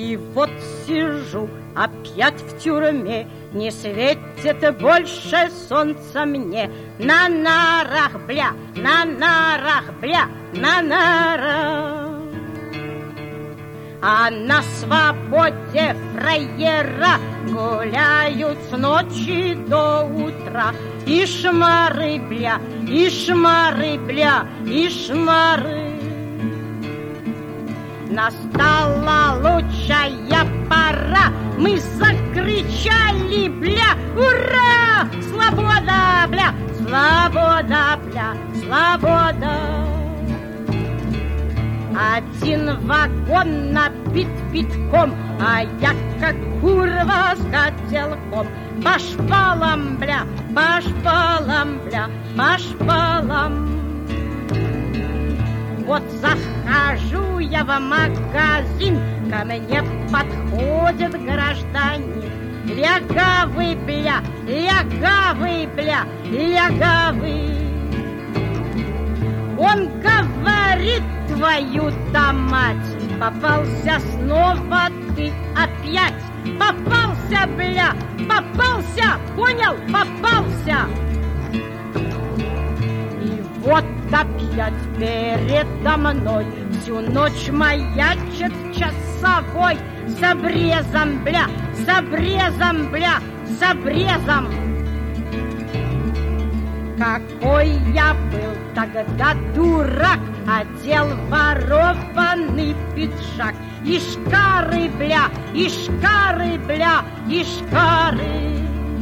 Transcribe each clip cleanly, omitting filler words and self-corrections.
И вот сижу опять в тюрьме, не светит больше солнца мне. На нарах, бля, на нарах, бля, на нарах. А на свободе фраера гуляют с ночи до утра. И шмары, бля, и шмары, бля, и шмары. Настала лучшая пора, мы закричали, бля, ура! Свобода, бля, свобода, бля, свобода. Один вагон набит битком, а я как курва с котелком. По шпалам, бля, по шпалам, бля, по шпалам. Вот захожу я в магазин, ко мне подходит гражданин. Лягавый, бля, лягавый, бля, лягавый. Он говорит, твою-то мать, попался снова ты опять. Попался, бля, попался, понял, попался. И вот опять передо мной всю ночь маячит часовой. С обрезом, бля, с обрезом, бля, с обрезом. Какой я был тогда дурак, одел ворованный пиджак. И шкары, бля, и шкары, бля, и шкары.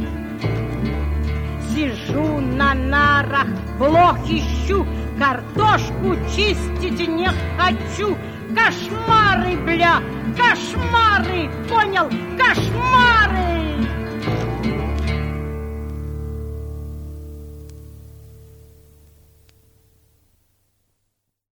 Сижу на нарах, блох ищу, картошку чистить не хочу. Кошмары, бля, кошмары, понял, кошмары.